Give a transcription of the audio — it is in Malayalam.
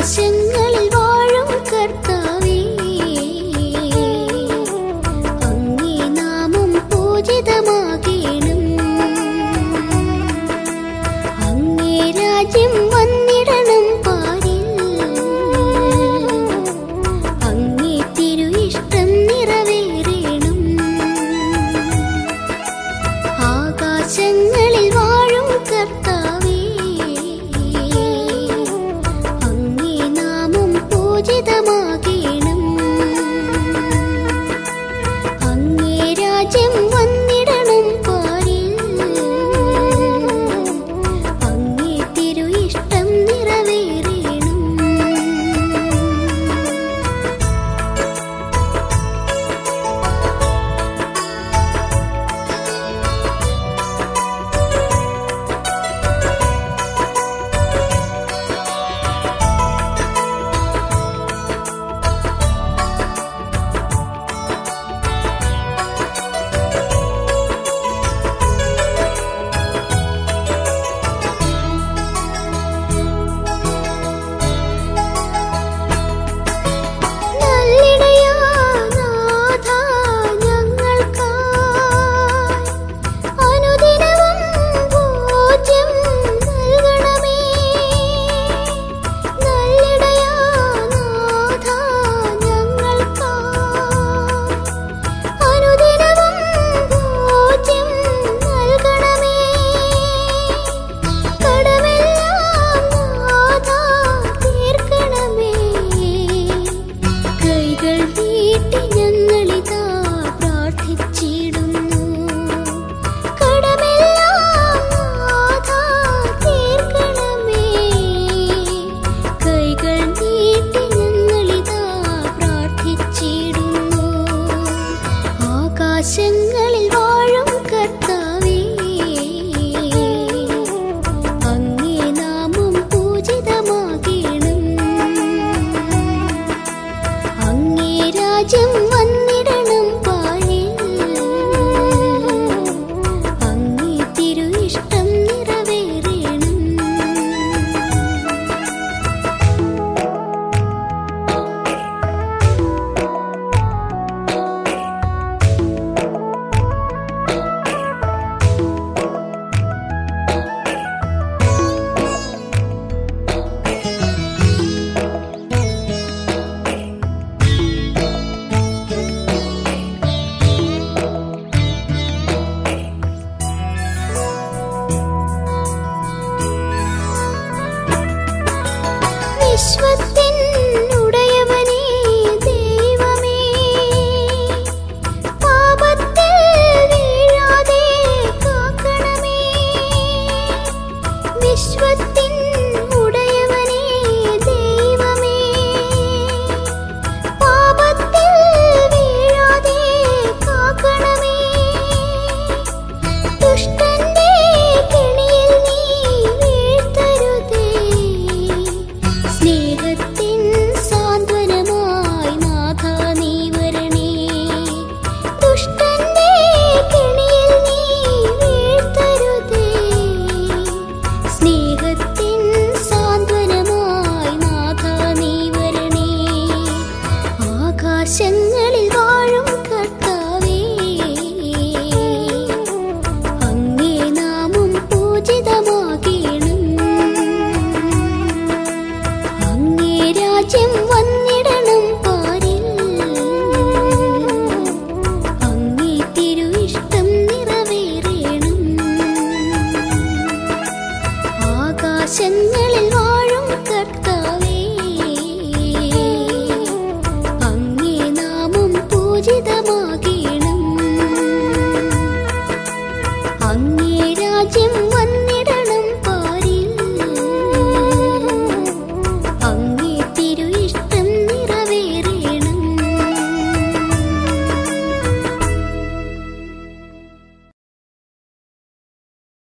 ആകാശങ്ങളിൽ വാഴും കർത്താവേ, അങ്ങേ നാമം പൂജിതമാകേണം. അങ്ങേ രാജ്യം വന്നിടണം പാരിൽ, അങ്ങേ തിരു ഇഷ്ടം നിറവേറേണം. ആകാശങ്ങളിൽ വാഴും കർത്താവേ, അങ്ങേ നാമം പൂജിതമാകേണം. അങ്ങേ രാജ്യം വന്നിടണം പാരിൽ, അങ്ങേ തിരു ഇഷ്ടം നിറവേറേണം. ആകാശങ്ങളിൽ വാഴും കർത്താവേ, അങ്ങേ നാമം പൂജിതമാകേണം. അങ്ങേ രാജ്യം വന്നിടണം പാരിൽ, അങ്ങേ തിരു ഇഷ്ടം നിറവേറേണം. വിശ്വത്തിൻ ഉടയവനേ ദൈവമേ, പാപത്തിൽ വീഴാതെ കാക്കണമേ. വിശ്വത്തിൻ ഉടയവനേ ദൈവമേ, പാപത്തിൽ വീഴാതെ കാക്കണമേ. ദുഷ്ടന്റെ കെണിയിൽ നീ വീഴ്ത്തരുതേ, സ്നേഹത്തിൻ സാന്ത്വനമായി നാഥാ നീ വരണേ. ദുഷ്ടന്റെ കെണിയിൽ നീ വീഴ്ത്തരുതേ, സ്നേഹത്തിൻ സാന്ത്വനമായി നാഥാ നീ വരണേ. ആകാശങ്ങളിൽ വാഴും കർത്താവേ, അങ്ങേ നാമം പൂജിതമാകേണം. അങ്ങേ രാജ്യം വന്ന്